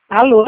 Alô?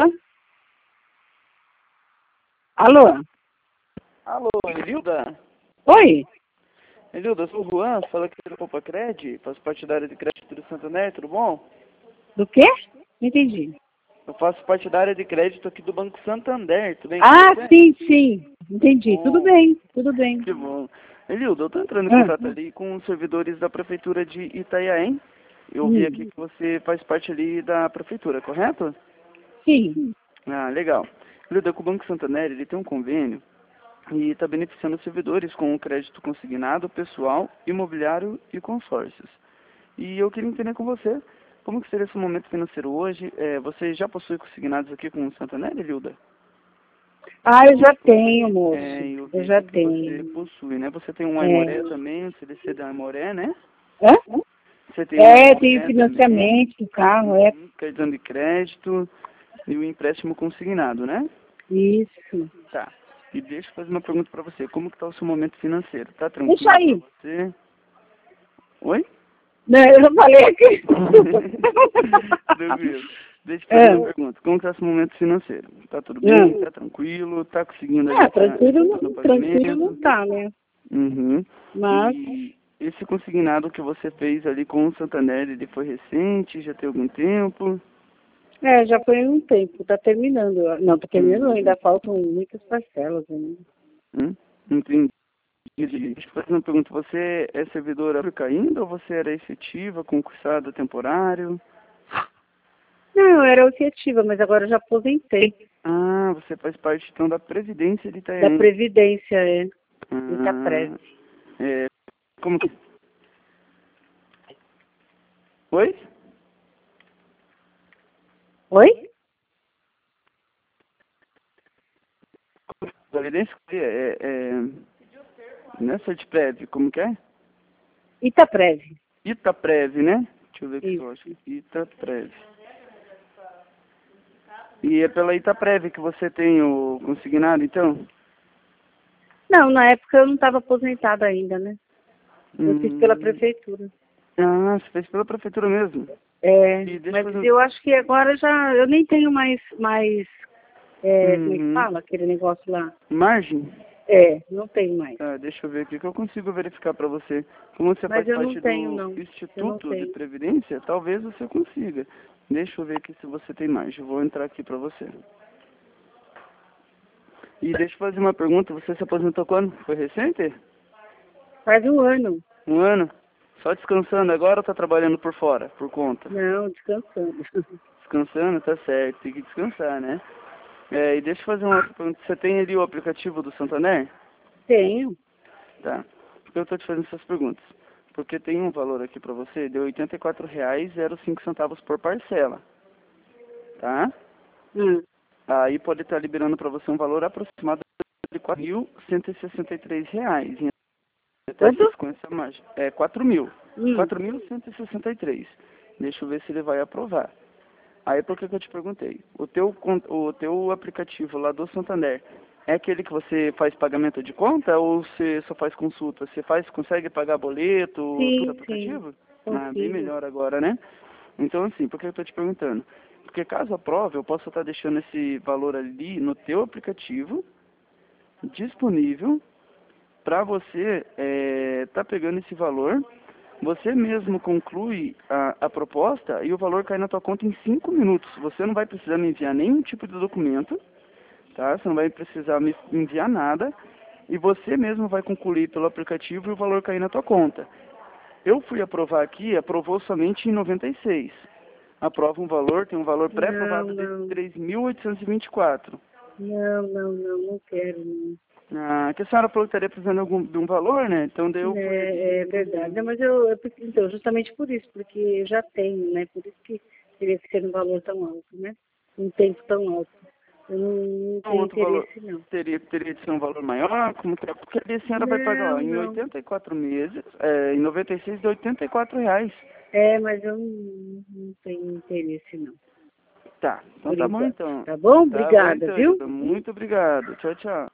Alô? Alô, Elilda? Oi? Elilda, eu sou o Juan, fala aqui do Copacred, faço parte da área de crédito do Santander, tudo bom? Do quê? Não entendi. Eu faço parte da área de crédito aqui do Banco Santander, tudo bem com Ah, você? sim, sim. Entendi. Tudo Bom, bem, tudo bem. que bom. Elilda, eu tô entrando em Ah, contato ali com os servidores da Prefeitura de Itanhaém. Eu vi aqui hum, que você faz parte ali da Prefeitura, correto? sim. Ah, legal. Elilda, com o Banco Santander, ele tem um convênio e está beneficiando os servidores com o crédito consignado, pessoal, imobiliário e consórcios. E eu queria entender com você, como que seria esse momento financeiro hoje? Você já possui consignados aqui com o Santander, Elilda? Ah, eu já tenho, moço. Eu Eu vi já aqui que você tenho. possui, né? Você tem um É. Aimoré também, o CDC da Aimoré, né? Hã? Você tem um É, tem Aimoré também, financiamento do carro, é. cartão de crédito e o empréstimo consignado, né? Isso. Tá. E deixa eu fazer uma pergunta para você. Como que tá o seu momento financeiro? Tá Deixa tranquilo para aí. você? Oi? Não, eu não falei aqui. Tranquilo. Deixa eu fazer uma Ah, pergunta. Como está esse momento financeiro? Tá tudo bem? ah. Tá tranquilo? Tá conseguindo ali tá Tranquilo, efetuando o tranquilo não pagamento? tá, né? Uhum. Mas, E esse consignado que você fez ali com o Santander, ele foi recente? Já tem algum tempo? já foi um tempo, tá terminando. Não, tá terminando, Hum. ainda faltam muitas parcelas ainda. Entendi. Deixa eu fazer uma pergunta. Você é servidora pública ainda ou você era efetiva, concursado temporário? Não, eu era efetiva, mas agora eu já aposentei. Ah, você faz parte então da Previdência de Da Itanhaém. Previdência, Itaprev. Ah, é, como que... Oi? Oi? Previdência nessa de Prev, como que é? Itaprev. Itaprev, né? Deixa eu ver aqui, eu acho Isso. que Itaprev. E é pela Itaprev que você tem o consignado, então? Não, na época eu não estava aposentada ainda, né? Eu fiz pela Hum, prefeitura. ah, você fez pela prefeitura mesmo. É, E deixa mas eu fazer... eu acho que agora já, eu nem tenho mais, como é que Uhum. fala aquele negócio lá? Margem? Não tenho mais. Tá, deixa eu ver aqui que eu consigo verificar para você. Como você Mas faz eu não parte tenho, do não. Eu não Instituto de tenho. Previdência, talvez você consiga. Deixa eu ver aqui se você tem margem. Eu vou entrar aqui para você. E deixa eu fazer uma pergunta. Você se aposentou quando? Foi recente? Faz um ano. Um ano? Só descansando agora ou tá trabalhando por fora, por conta? Não, descansando. Descansando, tá certo. Tem que descansar, né? E deixa eu fazer uma outra pergunta. Você tem ali o aplicativo do Santander? Tenho. Tá. Por que eu tô te fazendo essas perguntas? Porque tem um valor aqui para você de R$ 84,05 por parcela, tá? Hum. Aí pode estar liberando para você um valor aproximado de R$ 4.163. Até essa Quanto? sequência mais. É 4.000. Hum. 4.163. Deixa eu ver se ele vai aprovar. Aí por que eu te perguntei? O teu aplicativo lá do Santander é aquele que você faz pagamento de conta ou você só faz consulta? Você consegue pagar boleto, tudo Sim, sim. aplicativo? Ah, bem Consigo. melhor agora, né? Então assim, por que eu estou te perguntando? Porque caso aprove, eu posso estar deixando esse valor ali no teu aplicativo disponível para você tá pegando esse valor, você mesmo conclui a proposta e o valor cai na tua conta em 5 minutos. Você não vai precisar me enviar nenhum tipo de documento, tá? Você não vai precisar me enviar nada e você mesmo vai concluir pelo aplicativo e o valor cair na tua conta. Eu fui aprovar aqui, aprovou somente em 96. Aprova um valor, tem um valor Não, pré-aprovado de não. 3.824. Não quero, não. Ah, que a senhora falou que estaria precisando de um valor, né? Então daí eu fui É ali. verdade. Não, mas então, justamente por isso, porque eu já tenho, né? Por isso que teria que ser um valor tão alto, né? Um tempo tão alto. Eu não Um tenho outro valor interesse, não. teria de ser um valor maior, como que é? Porque ali a senhora vai pagar, ó, Não, em não. 84 meses, em 96 de R$ 84. Mas eu não tenho interesse, não. Tá, então Por tá bom enquanto. então. Tá bom? Tá bom Obrigada, então, viu? Hilda. Muito obrigado. Tchau, tchau.